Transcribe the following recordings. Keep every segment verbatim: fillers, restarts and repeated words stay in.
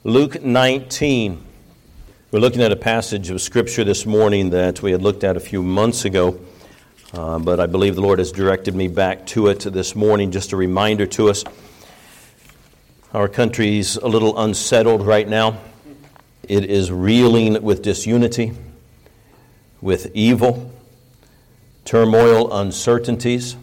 Luke nineteen. We're looking at a passage of Scripture this morning that we had looked at a few months ago, uh, but I believe the Lord has directed me back to it this morning. Just a reminder to us, our country's a little unsettled right now. It is reeling with disunity, with evil, turmoil, uncertainties,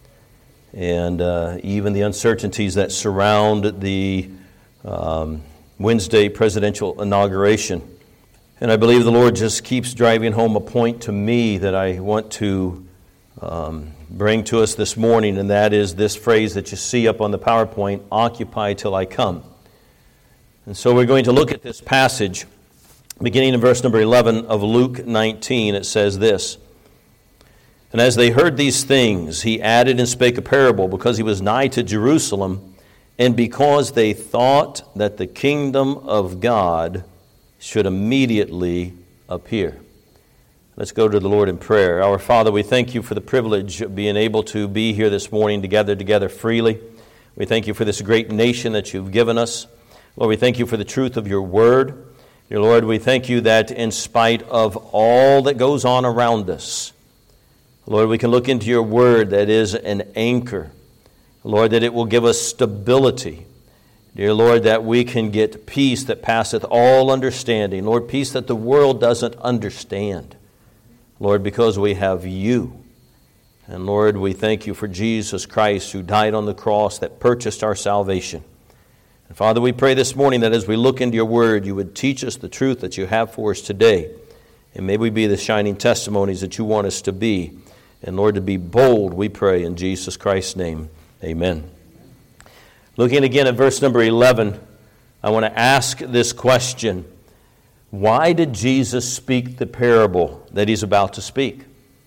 and uh, even the uncertainties that surround the um, Wednesday presidential inauguration. And I believe the Lord just keeps driving home a point to me that I want to um, bring to us this morning, and that is this phrase that you see up on the PowerPoint, "Occupy till I come." And so we're going to look at this passage, beginning in verse number eleven of Luke nineteen. It says this: "And as they heard these things, he added and spake a parable, because he was nigh to Jerusalem, and because they thought that the kingdom of God should immediately appear." Let's go to the Lord in prayer. Our Father, we thank you for the privilege of being able to be here this morning to gather together freely. We thank you for this great nation that you've given us. Lord, we thank you for the truth of your word. Dear Lord, we thank you that in spite of all that goes on around us, Lord, we can look into your word that is an anchor. Lord, that it will give us stability. Dear Lord, that we can get peace that passeth all understanding. Lord, peace that the world doesn't understand. Lord, because we have you. And Lord, we thank you for Jesus Christ who died on the cross that purchased our salvation. And Father, we pray this morning that as we look into your word, you would teach us the truth that you have for us today. And may we be the shining testimonies that you want us to be. And Lord, to be bold, we pray in Jesus Christ's name. Amen. Looking again at verse number eleven, I want to ask this question: why did Jesus speak the parable that he's about to speak?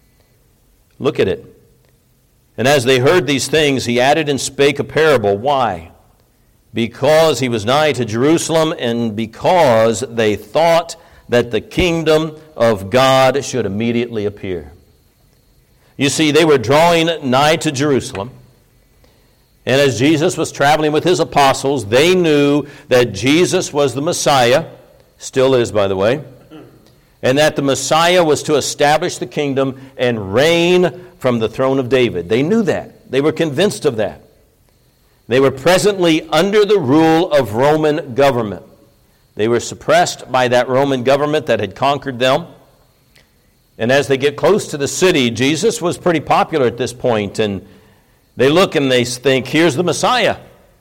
Look at it. "And as they heard these things, he added and spake a parable." Why? Because he was nigh to Jerusalem, and because they thought that the kingdom of God should immediately appear. You see, they were drawing nigh to Jerusalem. And as Jesus was traveling with his apostles, they knew that Jesus was the Messiah, still is, by the way, and that the Messiah was to establish the kingdom and reign from the throne of David. They knew that. They were convinced of that. They were presently under the rule of Roman government. They were suppressed by that Roman government that had conquered them. And as they get close to the city, Jesus was pretty popular at this point, and they look and they think, here's the Messiah.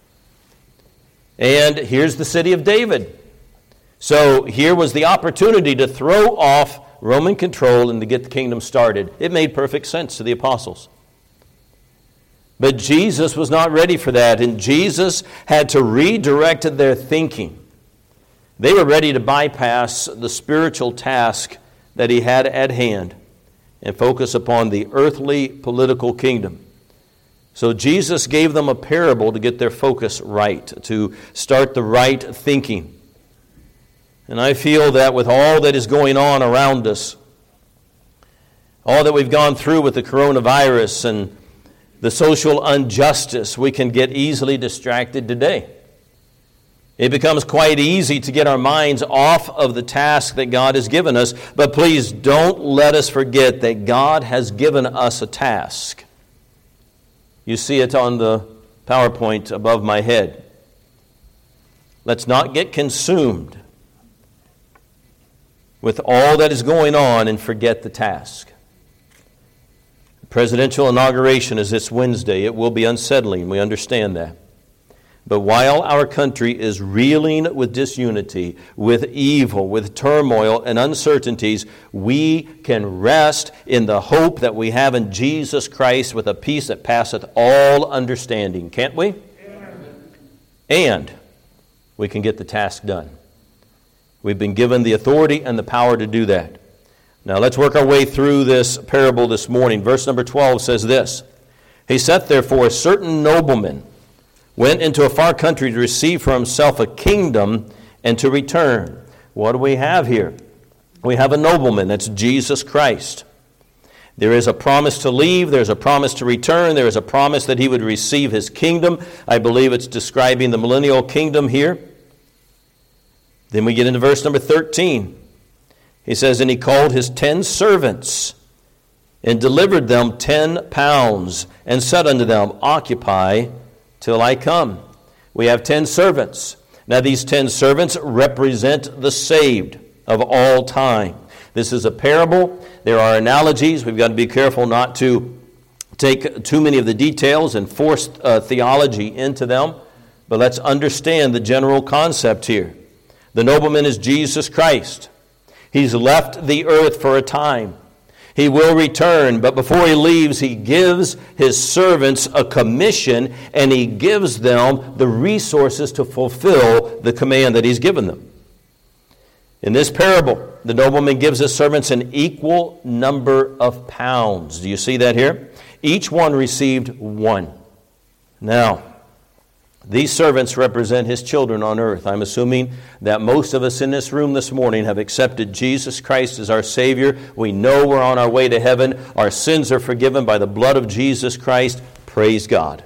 And here's the city of David. So here was the opportunity to throw off Roman control and to get the kingdom started. It made perfect sense to the apostles. But Jesus was not ready for that, and Jesus had to redirect their thinking. They were ready to bypass the spiritual task that he had at hand and focus upon the earthly political kingdom. So Jesus gave them a parable to get their focus right, to start the right thinking. And I feel that with all that is going on around us, all that we've gone through with the coronavirus and the social injustice, we can get easily distracted today. It becomes quite easy to get our minds off of the task that God has given us, but please don't let us forget that God has given us a task. You see it on the PowerPoint above my head. Let's not get consumed with all that is going on and forget the task. The presidential inauguration is this Wednesday. It will be unsettling. We understand that. But while our country is reeling with disunity, with evil, with turmoil and uncertainties, we can rest in the hope that we have in Jesus Christ with a peace that passeth all understanding. Can't we? Amen. And we can get the task done. We've been given the authority and the power to do that. Now let's work our way through this parable this morning. Verse number twelve says this: "He saith therefore, a certain nobleman went into a far country to receive for himself a kingdom and to return." What do we have here? We have a nobleman. That's Jesus Christ. There is a promise to leave. There's a promise to return. There is a promise that he would receive his kingdom. I believe it's describing the millennial kingdom here. Then we get into verse number thirteen. He says, and he called his ten servants and delivered them ten pounds and said unto them, occupy till I come. We have ten servants. Now these ten servants represent the saved of all time. This is a parable. There are analogies. We've got to be careful not to take too many of the details and force uh, theology into them. But let's understand the general concept here. The nobleman is Jesus Christ. He's left the earth for a time. He will return, but before he leaves, he gives his servants a commission, and he gives them the resources to fulfill the command that he's given them. In this parable, the nobleman gives his servants an equal number of pounds. Do you see that here? Each one received one. Now, these servants represent his children on earth. I'm assuming that most of us in this room this morning have accepted Jesus Christ as our Savior. We know we're on our way to heaven. Our sins are forgiven by the blood of Jesus Christ. Praise God.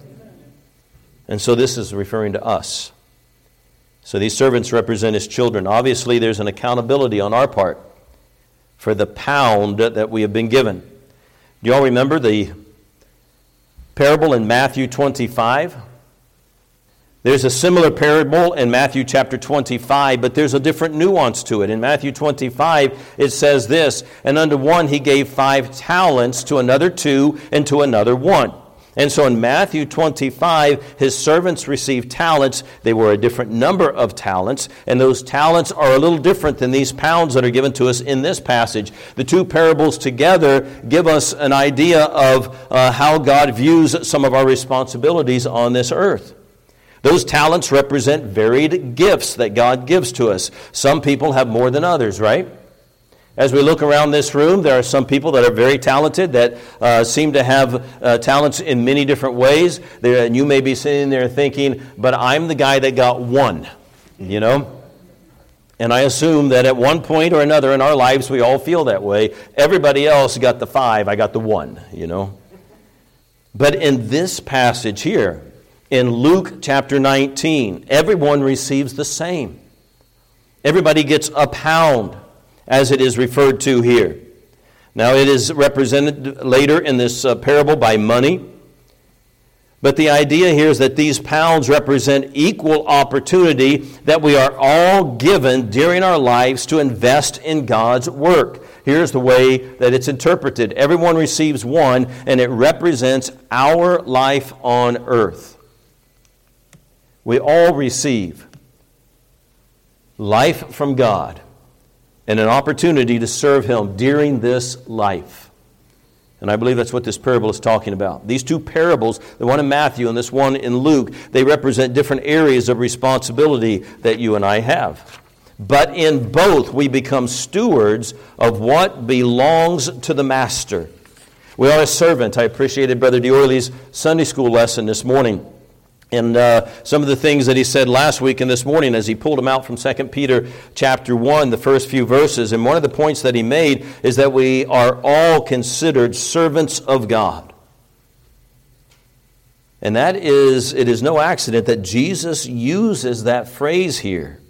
And so this is referring to us. So these servants represent his children. Obviously, there's an accountability on our part for the pound that we have been given. Do you all remember the parable in Matthew twenty-five? There's a similar parable in Matthew chapter twenty-five, but there's a different nuance to it. In Matthew twenty-five, it says this, and unto one he gave five talents, to another two, and to another one. And so in Matthew twenty-five, his servants received talents. They were a different number of talents, and those talents are a little different than these pounds that are given to us in this passage. The two parables together give us an idea of uh, how God views some of our responsibilities on this earth. Those talents represent varied gifts that God gives to us. Some people have more than others, right? As we look around this room, there are some people that are very talented, that uh, seem to have uh, talents in many different ways. There, and you may be sitting there thinking, but I'm the guy that got one, you know? And I assume that at one point or another in our lives, we all feel that way. Everybody else got the five, I got the one, you know? But in this passage here, in Luke chapter nineteen, everyone receives the same. Everybody gets a pound, as it is referred to here. Now, it is represented later in this uh, parable by money. But the idea here is that these pounds represent equal opportunity that we are all given during our lives to invest in God's work. Here's the way that it's interpreted. Everyone receives one, and it represents our life on earth. We all receive life from God and an opportunity to serve Him during this life. And I believe that's what this parable is talking about. These two parables, the one in Matthew and this one in Luke, they represent different areas of responsibility that you and I have. But in both, we become stewards of what belongs to the Master. We are a servant. I appreciated Brother Diorley's Sunday school lesson this morning. And uh, some of the things that he said last week and this morning as he pulled them out from Second Peter chapter one, the first few verses. And one of the points that he made is that we are all considered servants of God. And that is, it is no accident that Jesus uses that phrase here.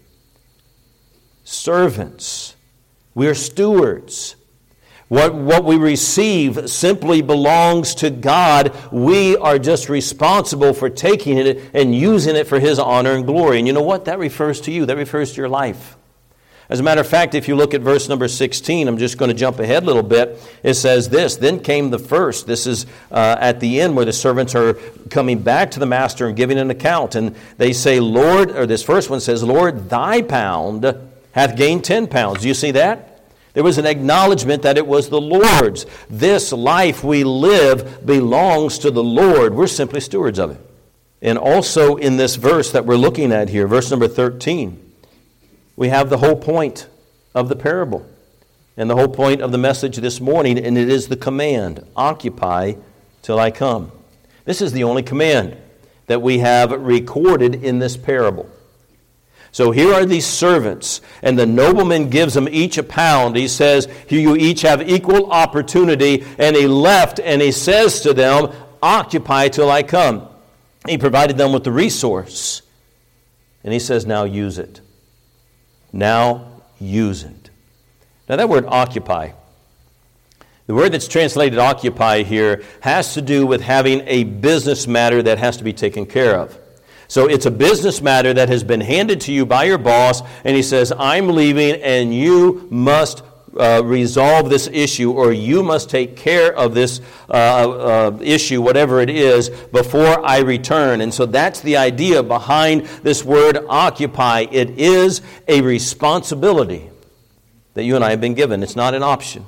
Servants. We are stewards. What, what we receive simply belongs to God. We are just responsible for taking it and using it for His honor and glory. And you know what? That refers to you. That refers to your life. As a matter of fact, if you look at verse number sixteen, I'm just going to jump ahead a little bit. It says this, then came the first. This is uh, at the end where the servants are coming back to the master and giving an account. And they say, Lord, or this first one says, Lord, thy pound hath gained ten pounds. Do you see that? There was an acknowledgement that it was the Lord's. This life we live belongs to the Lord. We're simply stewards of it. And also in this verse that we're looking at here, verse number thirteen, we have the whole point of the parable and the whole point of the message this morning, and it is the command, occupy till I come. This is the only command that we have recorded in this parable. So here are these servants, and the nobleman gives them each a pound. He says, here you each have equal opportunity, and he left, and he says to them, occupy till I come. He provided them with the resource, and he says, now use it. Now use it. Now that word occupy, the word that's translated occupy here has to do with having a business matter that has to be taken care of. So it's a business matter that has been handed to you by your boss, and he says, I'm leaving and you must uh, resolve this issue, or you must take care of this uh, uh, issue, whatever it is, before I return. And so that's the idea behind this word occupy. It is a responsibility that you and I have been given. It's not an option.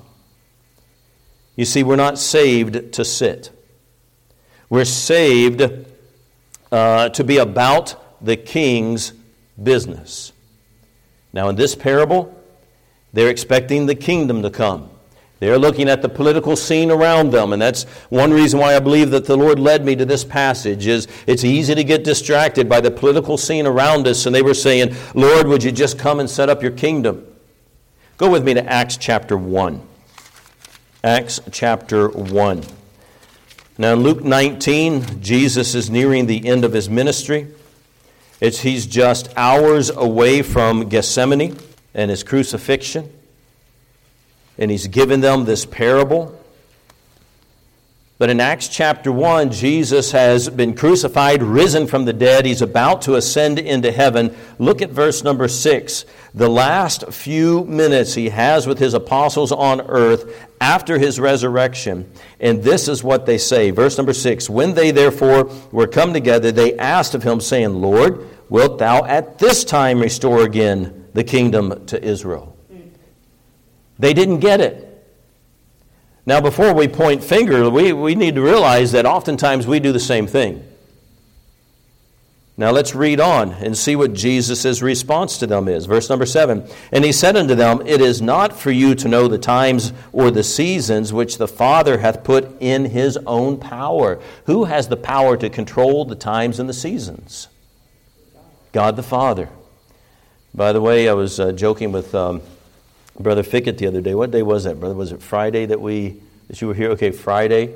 You see, we're not saved to sit. We're saved uh, to be about the king's business. Now, in this parable, they're expecting the kingdom to come. They're looking at the political scene around them, and that's one reason why I believe that the Lord led me to this passage, is it's easy to get distracted by the political scene around us, and they were saying, Lord, would you just come and set up your kingdom? Go with me to Acts chapter one. Acts chapter one. Now in Luke nineteen, Jesus is nearing the end of his ministry. It's, he's just hours away from Gethsemane and his crucifixion. And he's given them this parable. But in Acts chapter one, Jesus has been crucified, risen from the dead. He's about to ascend into heaven. Look at verse number six. The last few minutes he has with his apostles on earth after his resurrection. And this is what they say. Verse number six. When they therefore were come together, they asked of him, saying, Lord, wilt thou at this time restore again the kingdom to Israel? They didn't get it. Now, before we point finger, we, we need to realize that oftentimes we do the same thing. Now, let's read on and see what Jesus' response to them is. Verse number seven. And he said unto them, It is not for you to know the times or the seasons which the Father hath put in his own power. Who has the power to control the times and the seasons? God the Father. By the way, I was uh, joking with Um, Brother Fickett the other day. What day was that, brother? Was it Friday that we that you were here? Okay, Friday.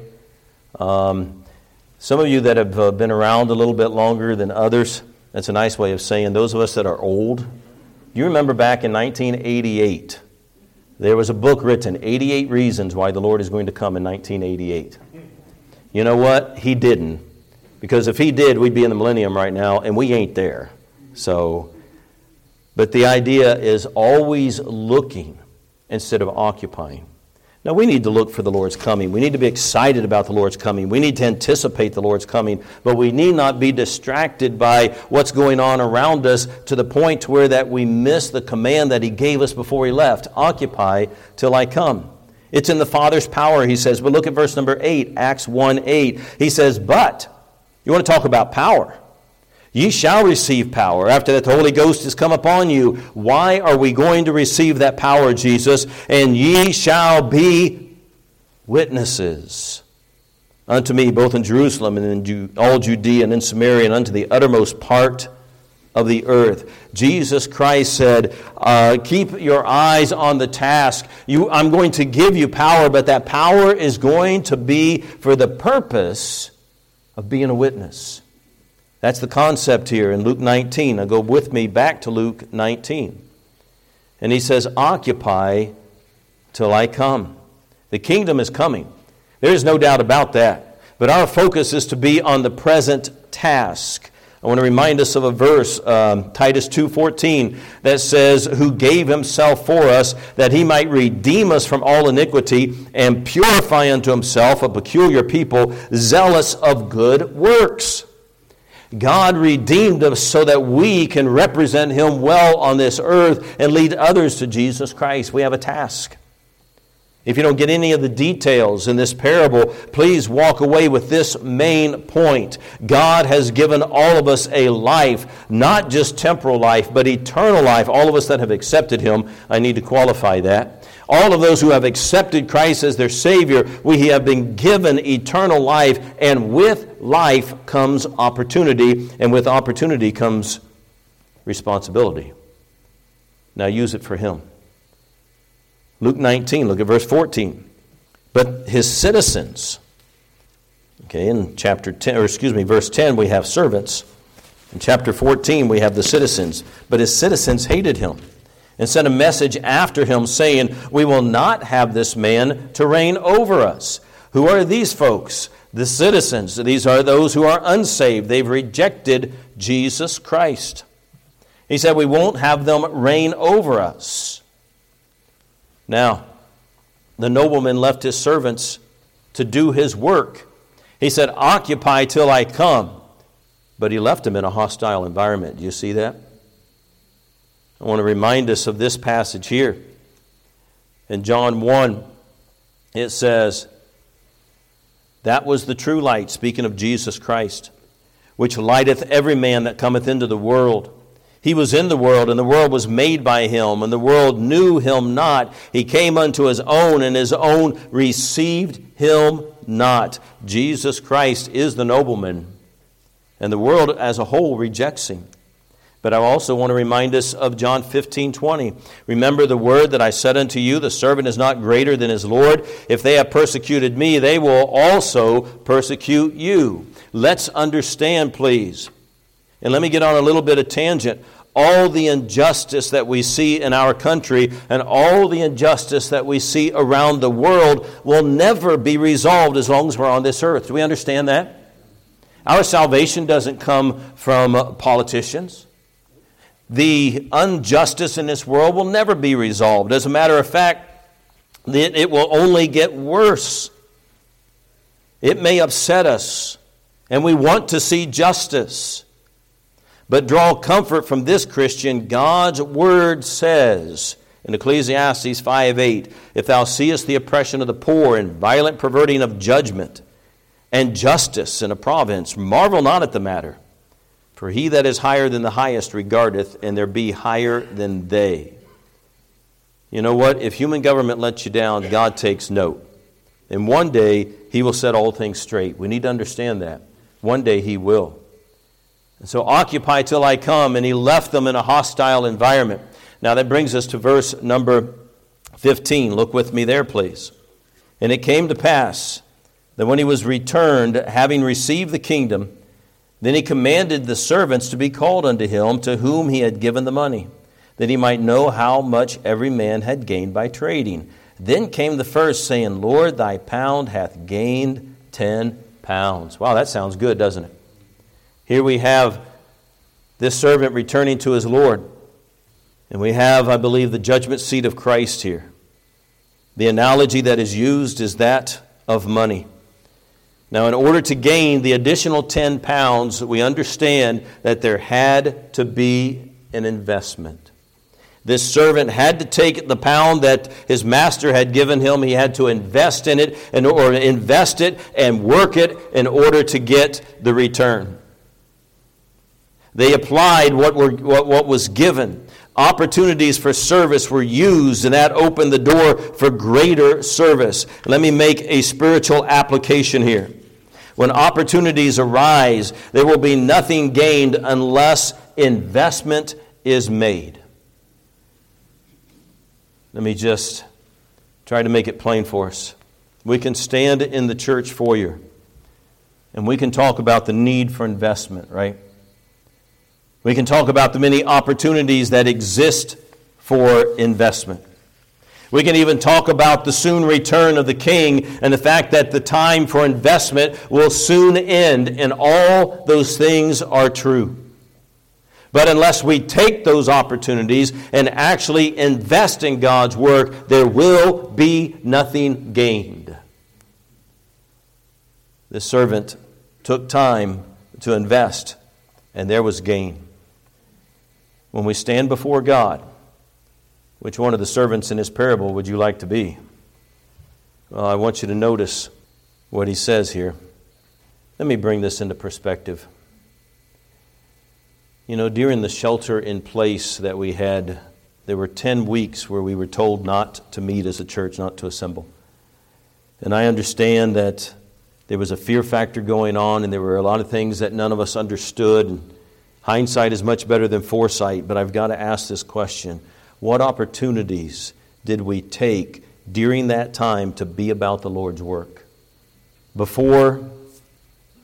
Um, some of you that have uh, been around a little bit longer than others, that's a nice way of saying those of us that are old. You remember back in nineteen eighty-eight, there was a book written, eighty-eight Reasons Why the Lord is Going to Come in nineteen eighty-eight. You know what? He didn't. Because if he did, we'd be in the millennium right now, and we ain't there. So... But the idea is always looking instead of occupying. Now, we need to look for the Lord's coming. We need to be excited about the Lord's coming. We need to anticipate the Lord's coming. But we need not be distracted by what's going on around us to the point where that we miss the command that he gave us before he left. Occupy till I come. It's in the Father's power, he says. But look at verse number eight, Acts one eight. He says, but, you want to talk about power. Ye shall receive power after that the Holy Ghost has come upon you. Why are we going to receive that power, Jesus? And ye shall be witnesses unto me, both in Jerusalem and in all Judea and in Samaria and unto the uttermost part of the earth. Jesus Christ said, uh, keep your eyes on the task. You, I'm going to give you power, but that power is going to be for the purpose of being a witness. That's the concept here in Luke nineteen. Now go with me back to Luke nineteen. And he says, occupy till I come. The kingdom is coming. There is no doubt about that. But our focus is to be on the present task. I want to remind us of a verse, um, Titus two fourteen, that says, who gave himself for us, that he might redeem us from all iniquity, and purify unto himself a peculiar people, zealous of good works. God redeemed us so that we can represent him well on this earth and lead others to Jesus Christ. We have a task. If you don't get any of the details in this parable, please walk away with this main point. God has given all of us a life, not just temporal life, but eternal life. All of us that have accepted him, I need to qualify that. All of those who have accepted Christ as their Savior, we have been given eternal life, and with life comes opportunity, and with opportunity comes responsibility. Now use it for him. Luke nineteen, look at verse fourteen. But his citizens, okay, in chapter ten, or excuse me, verse ten, we have servants. In chapter fourteen, we have the citizens. But his citizens hated him and sent a message after him saying, "We will not have this man to reign over us." Who are these folks? The citizens. These are those who are unsaved. They've rejected Jesus Christ. He said, we won't have them reign over us. Now, the nobleman left his servants to do his work. He said, "Occupy till I come." But he left them in a hostile environment. Do you see that? I want to remind us of this passage here. In John one, it says, "That was the true light," speaking of Jesus Christ, "which lighteth every man that cometh into the world. He was in the world, and the world was made by him, and the world knew him not. He came unto his own, and his own received him not." Jesus Christ is the nobleman, and the world as a whole rejects him. But I also want to remind us of John fifteen twenty. "Remember the word that I said unto you, the servant is not greater than his Lord. If they have persecuted me, they will also persecute you." Let's understand, please. And let me get on a little bit of tangent. All the injustice that we see in our country and all the injustice that we see around the world will never be resolved as long as we're on this earth. Do we understand that? Our salvation doesn't come from politicians. The injustice in this world will never be resolved. As a matter of fact, it will only get worse. It may upset us, and we want to see justice. But draw comfort from this, Christian. God's word says in Ecclesiastes five eight, "If thou seest the oppression of the poor and violent perverting of judgment and justice in a province, marvel not at the matter. For he that is higher than the highest regardeth, and there be higher than they." You know what? If human government lets you down, God takes note. And one day, he will set all things straight. We need to understand that. One day, he will. And so, "Occupy till I come," and he left them in a hostile environment. Now that brings us to verse number fifteen. Look with me there, please. "And it came to pass that when he was returned, having received the kingdom, then he commanded the servants to be called unto him, to whom he had given the money, that he might know how much every man had gained by trading. Then came the first, saying, Lord, thy pound hath gained ten pounds." Wow, that sounds good, doesn't it? Here we have this servant returning to his Lord. And we have, I believe, the judgment seat of Christ here. The analogy that is used is that of money. Now, in order to gain the additional ten pounds, we understand that there had to be an investment. This servant had to take the pound that his master had given him. He had to invest in it, and or invest it and work it in order to get the return. They applied what were what, what was given. Opportunities for service were used, and that opened the door for greater service. Let me make a spiritual application here. When opportunities arise, there will be nothing gained unless investment is made. Let me just try to make it plain for us. We can stand in the church foyer, and we can talk about the need for investment, right? We can talk about the many opportunities that exist for investment. We can even talk about the soon return of the King and the fact that the time for investment will soon end, and all those things are true. But unless we take those opportunities and actually invest in God's work, there will be nothing gained. The servant took time to invest, and there was gain. When we stand before God, which one of the servants in this parable would you like to be? Well, I want you to notice what he says here. Let me bring this into perspective. You know, during the shelter in place that we had, there were ten weeks where we were told not to meet as a church, not to assemble. And I understand that there was a fear factor going on, and there were a lot of things that none of us understood. And hindsight is much better than foresight, but I've got to ask this question. What opportunities did we take during that time to be about the Lord's work? Before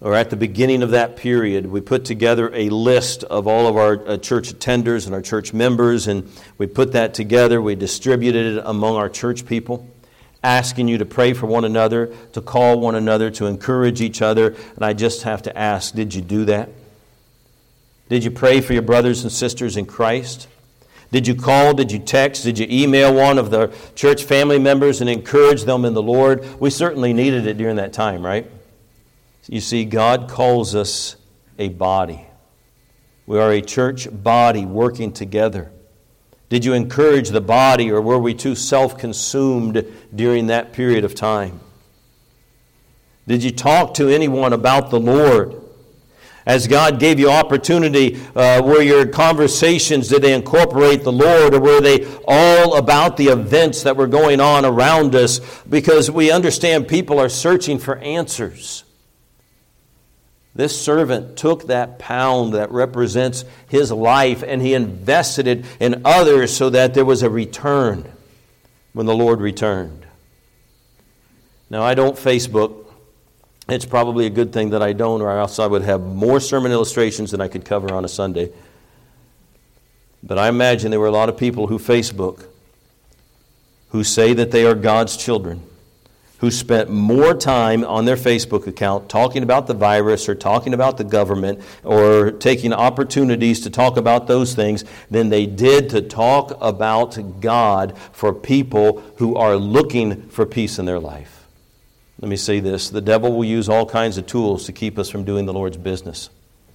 or at the beginning of that period, we put together a list of all of our uh, church attenders and our church members, and we put that together. We distributed it among our church people, asking you to pray for one another, to call one another, to encourage each other. And I just have to ask, did you do that? Did you pray for your brothers and sisters in Christ? Did you call? Did you text? Did you email one of the church family members and encourage them in the Lord? We certainly needed it during that time, right? You see, God calls us a body. We are a church body working together. Did you encourage the body, or were we too self-consumed during that period of time? Did you talk to anyone about the Lord? As God gave you opportunity, uh, were your conversations, did they incorporate the Lord, or were they all about the events that were going on around us? Because we understand people are searching for answers. This servant took that pound that represents his life and he invested it in others so that there was a return when the Lord returned. Now, I don't Facebook. It's probably a good thing that I don't, or else I would have more sermon illustrations than I could cover on a Sunday. But I imagine there were a lot of people who Facebook, who say that they are God's children, who spent more time on their Facebook account talking about the virus or talking about the government or taking opportunities to talk about those things than they did to talk about God for people who are looking for peace in their life. Let me say this. The devil will use all kinds of tools to keep us from doing the Lord's business.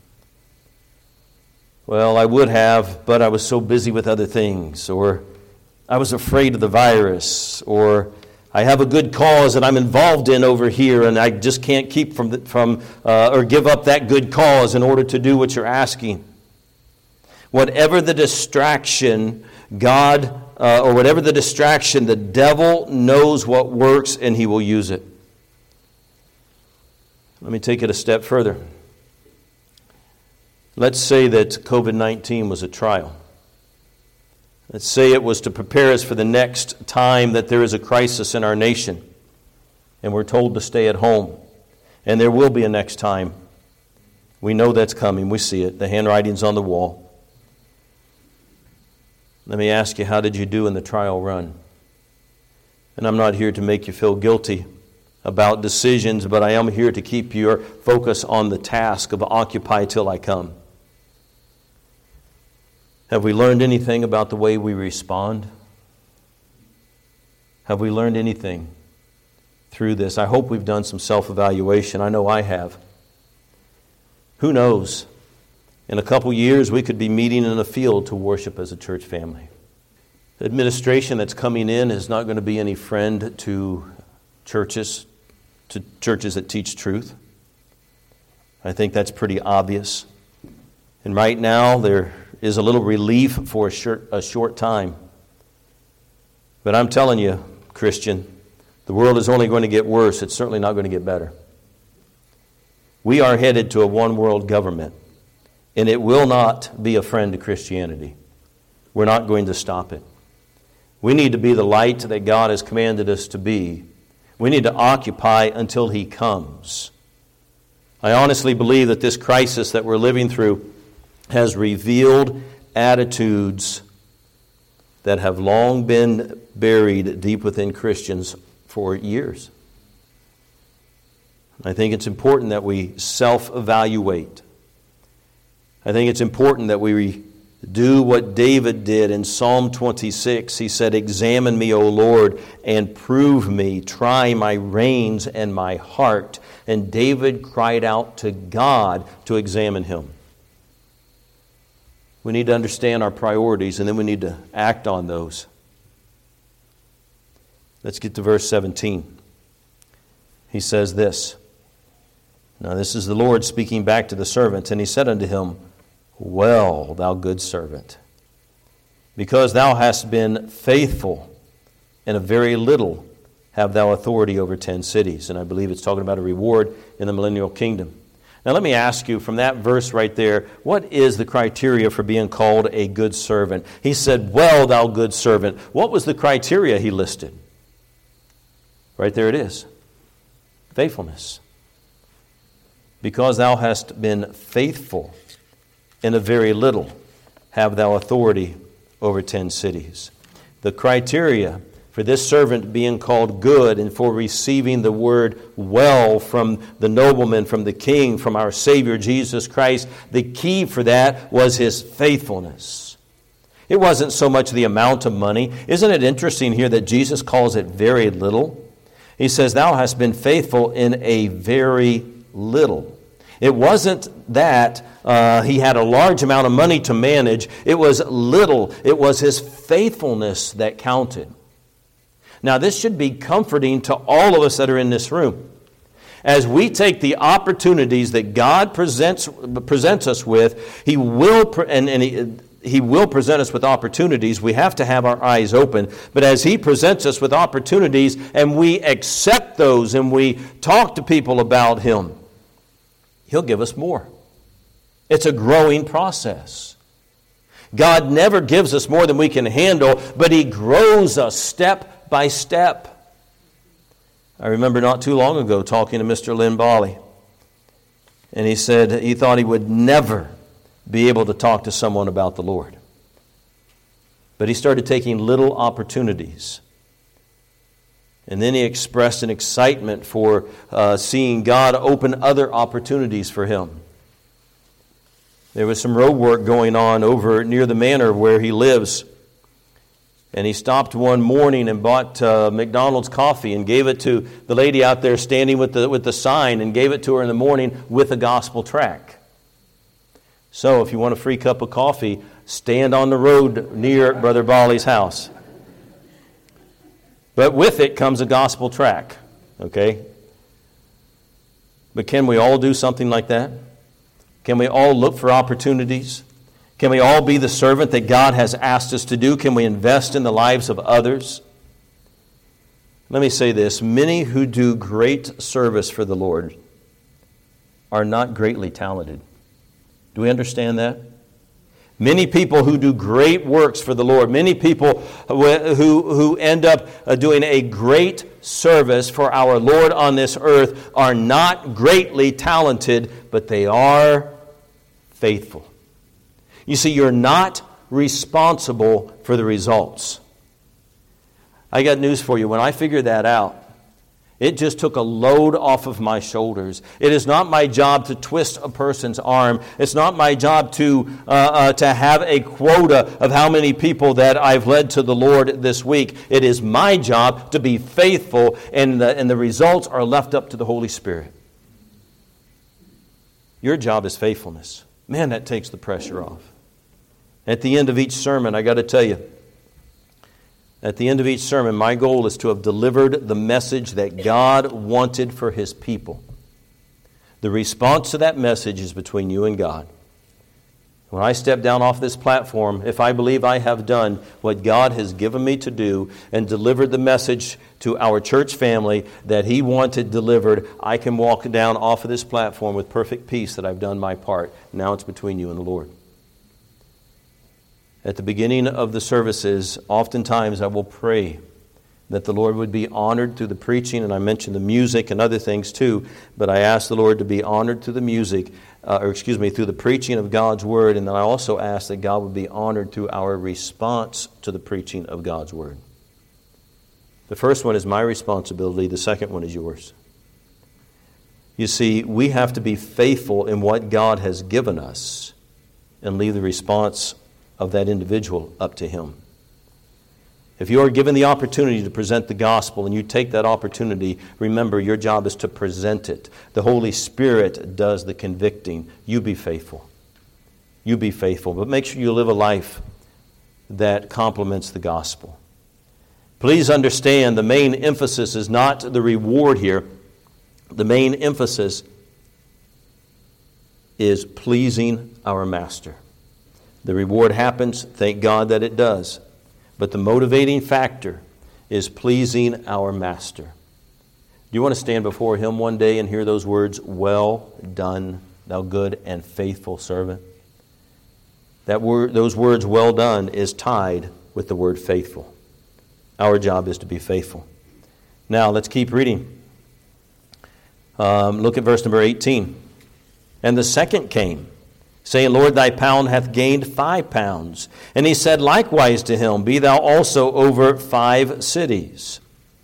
Well, I would have, but I was so busy with other things, or I was afraid of the virus, or I have a good cause that I'm involved in over here, and I just can't keep from the, from uh, or give up that good cause in order to do what you're asking. Whatever the distraction, God, uh, or whatever the distraction, the devil knows what works, and he will use it. Let me take it a step further. Let's say that covid nineteen was a trial. Let's say it was to prepare us for the next time that there is a crisis in our nation, and we're told to stay at home. And there will be a next time. We know that's coming. We see it. The handwriting's on the wall. Let me ask you, how did you do in the trial run? And I'm not here to make you feel guilty about decisions, but I am here to keep your focus on the task of occupy till I come. Have we learned anything about the way we respond? Have we learned anything through this? I hope we've done some self-evaluation. I know I have. Who knows? In a couple years, we could be meeting in a field to worship as a church family. The administration that's coming in is not going to be any friend to churches, to churches that teach truth. I think that's pretty obvious. And right now, there is a little relief for a short, a short time. But I'm telling you, Christian, the world is only going to get worse. It's certainly not going to get better. We are headed to a one-world government, and it will not be a friend to Christianity. We're not going to stop it. We need to be the light that God has commanded us to be. We need to occupy until He comes. I honestly believe that this crisis that we're living through has revealed attitudes that have long been buried deep within Christians for years. I think it's important that we self-evaluate. I think it's important that we do what David did in Psalm twenty-six. He said, "Examine me, O Lord, and prove me. Try my reins and my heart." And David cried out to God to examine him. We need to understand our priorities, and then we need to act on those. Let's get to verse seventeen. He says this. Now this is the Lord speaking back to the servant, and he said unto him, "Well, thou good servant, because thou hast been faithful in a very little, have thou authority over ten cities." And I believe it's talking about a reward in the millennial kingdom. Now let me ask you, from that verse right there, what is the criteria for being called a good servant? He said, "Well, thou good servant." What was the criteria he listed? Right there it is. Faithfulness. Because thou hast been faithful in a very little, have thou authority over ten cities. The criteria for this servant being called good and for receiving the word well from the nobleman, from the king, from our Savior Jesus Christ, the key for that was his faithfulness. It wasn't so much the amount of money. Isn't it interesting here that Jesus calls it very little? He says, thou hast been faithful in a very little. It wasn't that uh, he had a large amount of money to manage. It was little. It was his faithfulness that counted. Now, this should be comforting to all of us that are in this room. As we take the opportunities that God presents presents us with, He will pre- and, and he, He will present us with opportunities. We have to have our eyes open. But as He presents us with opportunities and we accept those and we talk to people about Him, He'll give us more. It's a growing process. God never gives us more than we can handle, but He grows us step by step. I remember not too long ago talking to Mister Lynn Bali, and he said he thought he would never be able to talk to someone about the Lord. But he started taking little opportunities. And then he expressed an excitement for uh, seeing God open other opportunities for him. There was some road work going on over near the manor where he lives. And he stopped one morning and bought uh, McDonald's coffee and gave it to the lady out there standing with the, with the sign, and gave it to her in the morning with a gospel tract. So if you want a free cup of coffee, stand on the road near Brother Bali's house. But with it comes a gospel tract, okay? But can we all do something like that? Can we all look for opportunities? Can we all be the servant that God has asked us to do? Can we invest in the lives of others? Let me say this. Many who do great service for the Lord are not greatly talented. Do we understand that? Many people who do great works for the Lord, many people who, who end up doing a great service for our Lord on this earth are not greatly talented, but they are faithful. You see, you're not responsible for the results. I got news for you. When I figured that out, it just took a load off of my shoulders. It is not my job to twist a person's arm. It's not my job to uh, uh, to have a quota of how many people that I've led to the Lord this week. It is my job to be faithful, and the, and the results are left up to the Holy Spirit. Your job is faithfulness. Man, that takes the pressure off. At the end of each sermon, I got to tell you, at the end of each sermon, my goal is to have delivered the message that God wanted for His people. The response to that message is between you and God. When I step down off this platform, if I believe I have done what God has given me to do and delivered the message to our church family that He wanted delivered, I can walk down off of this platform with perfect peace that I've done my part. Now it's between you and the Lord. At the beginning of the services, oftentimes I will pray that the Lord would be honored through the preaching, and I mentioned the music and other things too, but I ask the Lord to be honored through the music, uh, or excuse me, through the preaching of God's Word, and then I also ask that God would be honored through our response to the preaching of God's Word. The first one is my responsibility, the second one is yours. You see, we have to be faithful in what God has given us and leave the response of that individual up to Him. If you are given the opportunity to present the gospel and you take that opportunity, remember your job is to present it. The Holy Spirit does the convicting. You be faithful. You be faithful. But make sure you live a life that complements the gospel. Please understand the main emphasis is not the reward here. The main emphasis is pleasing our Master. The reward happens, thank God that it does. But the motivating factor is pleasing our Master. Do you want to stand before Him one day and hear those words, "Well done, thou good and faithful servant"? That word, those words, "well done," is tied with the word faithful. Our job is to be faithful. Now, let's keep reading. Um, look at verse number eighteen. And the second came, saying, Lord, thy pound hath gained five pounds. And he said likewise to him, Be thou also over five cities.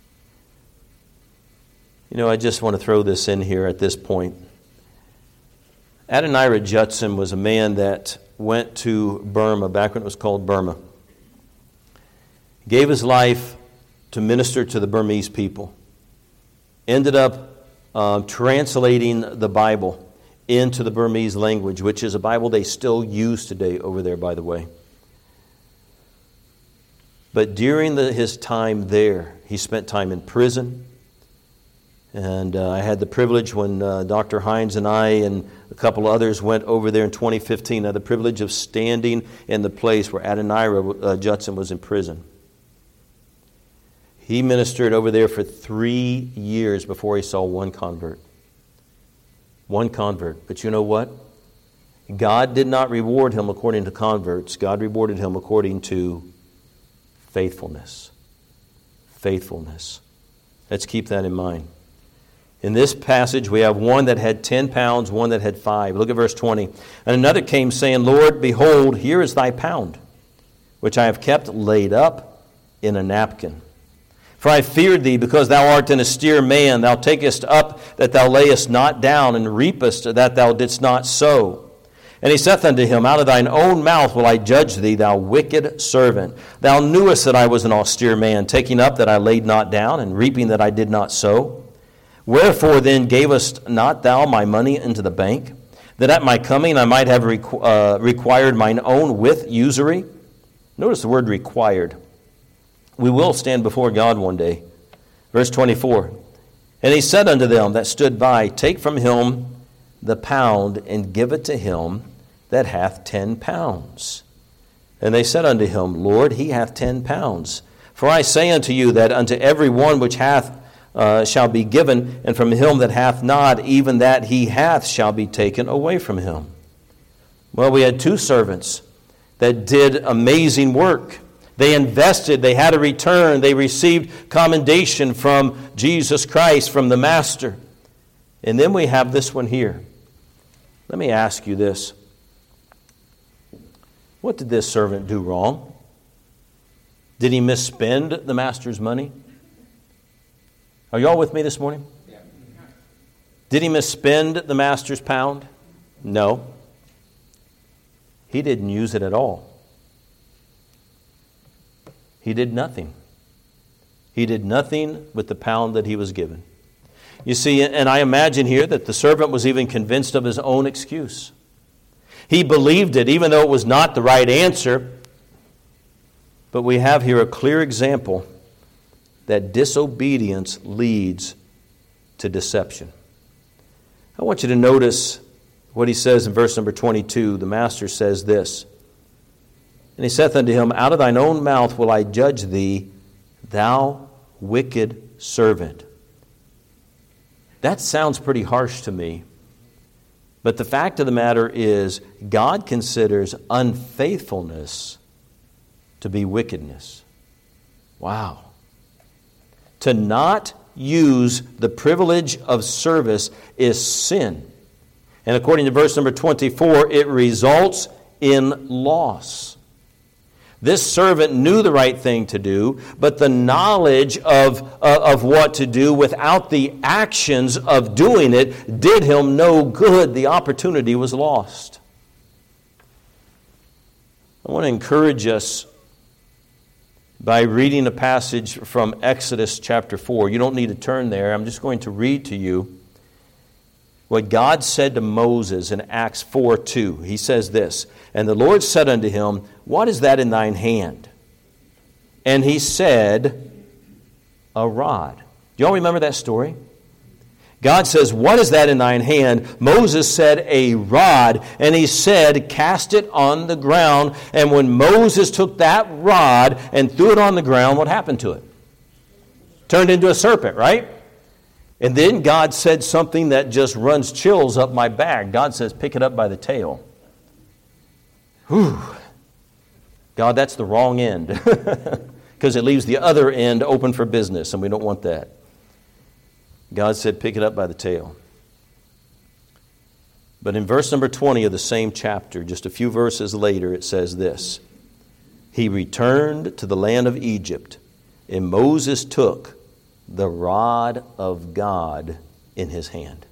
You know, I just want to throw this in here at this point. Adoniram Judson was a man that went to Burma, back when it was called Burma. Gave his life to minister to the Burmese people. Ended up uh, translating the Bible into the Burmese language, which is a Bible they still use today over there, by the way. But during the, his time there, he spent time in prison. And uh, I had the privilege when uh, Doctor Hines and I and a couple others went over there in twenty fifteen. I had the privilege of standing in the place where Adoniram uh, Judson was in prison. He ministered over there for three years before he saw one convert. One convert. But you know what? God did not reward him according to converts. God rewarded him according to faithfulness. Faithfulness. Let's keep that in mind. In this passage, we have one that had ten pounds, one that had five. Look at verse twenty. And another came, saying, Lord, behold, here is thy pound, which I have kept laid up in a napkin. For I feared thee, because thou art an austere man. Thou takest up that thou layest not down, and reapest that thou didst not sow. And he saith unto him, Out of thine own mouth will I judge thee, thou wicked servant. Thou knewest that I was an austere man, taking up that I laid not down, and reaping that I did not sow. Wherefore then gavest not thou my money into the bank, that at my coming I might have requ- uh, required mine own with usury? Notice the word required. We will stand before God one day. Verse twenty-four. And he said unto them that stood by, Take from him the pound, and give it to him that hath ten pounds. And they said unto him, Lord, he hath ten pounds. For I say unto you that unto every one which hath uh, shall be given, and from him that hath not, even that he hath shall be taken away from him. Well, we had two servants that did amazing work. They invested, they had a return, they received commendation from Jesus Christ, from the Master. And then we have this one here. Let me ask you this. What did this servant do wrong? Did he misspend the Master's money? Are you all with me this morning? Did he misspend the Master's pound? No. He didn't use it at all. He did nothing. He did nothing with the pound that he was given. You see, and I imagine here that the servant was even convinced of his own excuse. He believed it, even though it was not the right answer. But we have here a clear example that disobedience leads to deception. I want you to notice what he says in verse number twenty-two. The Master says this. And he saith unto him, Out of thine own mouth will I judge thee, thou wicked servant. That sounds pretty harsh to me. But the fact of the matter is, God considers unfaithfulness to be wickedness. Wow. To not use the privilege of service is sin. And according to verse number twenty-four, it results in loss. This servant knew the right thing to do, but the knowledge of, uh, of what to do without the actions of doing it did him no good. The opportunity was lost. I want to encourage us by reading a passage from Exodus chapter four. You don't need to turn there. I'm just going to read to you what God said to Moses in Acts four two. He says this, And the Lord said unto him, What is that in thine hand? And he said, A rod. Do you all remember that story? God says, What is that in thine hand? Moses said, A rod. And he said, Cast it on the ground. And when Moses took that rod and threw it on the ground, what happened to it? Turned into a serpent, right? And then God said something that just runs chills up my back. God says, pick it up by the tail. Whew. God, that's the wrong end. Because it leaves the other end open for business, and we don't want that. God said, pick it up by the tail. But in verse number twenty of the same chapter, just a few verses later, it says this: He returned to the land of Egypt, and Moses took the rod of God in his hand.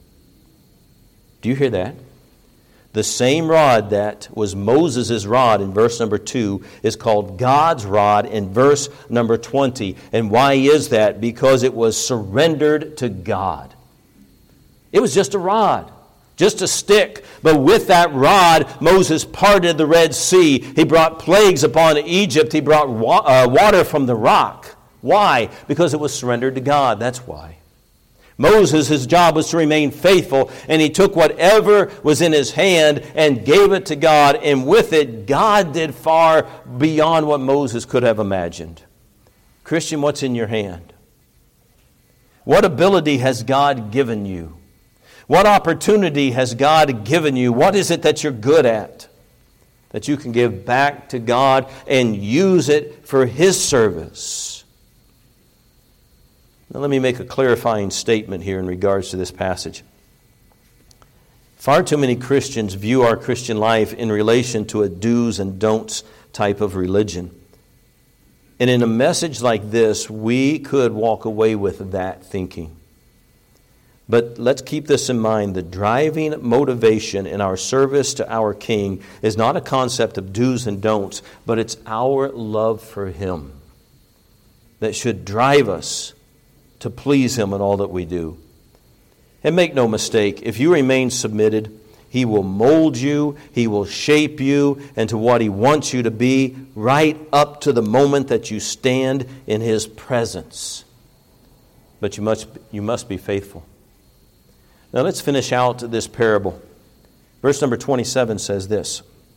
Do you hear that? The same rod that was Moses' rod in verse number two is called God's rod in verse number twenty. And why is that? Because it was surrendered to God. It was just a rod, just a stick. But with that rod, Moses parted the Red Sea. He brought plagues upon Egypt. He brought wa- uh, water from the rock. Why? Because it was surrendered to God. That's why. Moses, his job was to remain faithful, and he took whatever was in his hand and gave it to God, and with it, God did far beyond what Moses could have imagined. Christian, what's in your hand? What ability has God given you? What opportunity has God given you? What is it that you're good at that you can give back to God and use it for His service? Now let me make a clarifying statement here in regards to this passage. Far too many Christians view our Christian life in relation to a do's and don'ts type of religion. And in a message like this, we could walk away with that thinking. But let's keep this in mind. The driving motivation in our service to our King is not a concept of do's and don'ts, but it's our love for Him that should drive us to please Him in all that we do. And make no mistake, if you remain submitted, He will mold you, He will shape you into what He wants you to be right up to the moment that you stand in His presence. But you must, you must be faithful. Now let's finish out this parable. Verse number twenty-seven says this: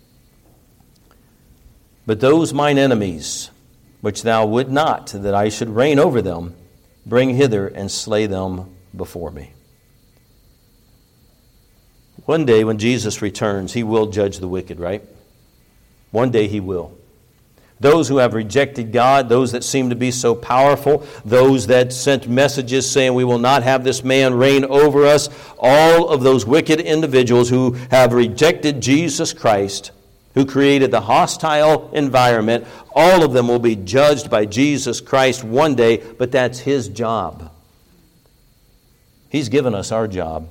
But those mine enemies, which thou would not that I should reign over them, bring hither and slay them before me. One day when Jesus returns, He will judge the wicked, right? One day He will. Those who have rejected God, those that seem to be so powerful, those that sent messages saying we will not have this man reign over us, all of those wicked individuals who have rejected Jesus Christ, who created the hostile environment, all of them will be judged by Jesus Christ one day, but that's His job. He's given us our job.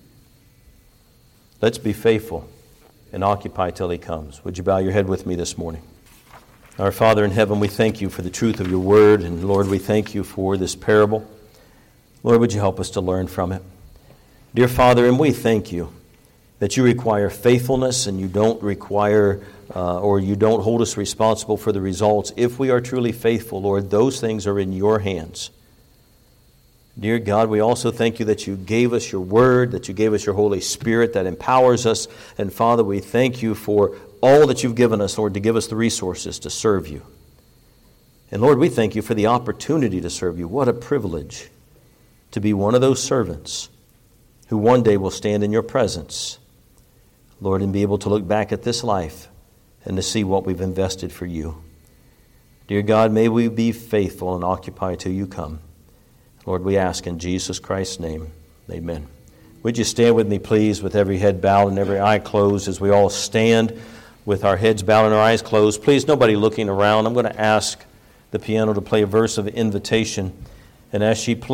Let's be faithful and occupy till He comes. Would you bow your head with me this morning? Our Father in heaven, we thank You for the truth of Your word, and Lord, we thank You for this parable. Lord, would You help us to learn from it? Dear Father, and we thank You that You require faithfulness, and You don't require uh, or You don't hold us responsible for the results. If we are truly faithful, Lord, those things are in Your hands. Dear God, we also thank You that You gave us Your word, that You gave us Your Holy Spirit that empowers us. And Father, we thank You for all that You've given us, Lord, to give us the resources to serve You. And Lord, we thank You for the opportunity to serve You. What a privilege to be one of those servants who one day will stand in Your presence, Lord, and be able to look back at this life and to see what we've invested for You. Dear God, may we be faithful and occupy till You come. Lord, we ask in Jesus Christ's name, amen. Would you stand with me, please, with every head bowed and every eye closed as we all stand with our heads bowed and our eyes closed. Please, nobody looking around. I'm going to ask the piano to play a verse of invitation. And as she plays,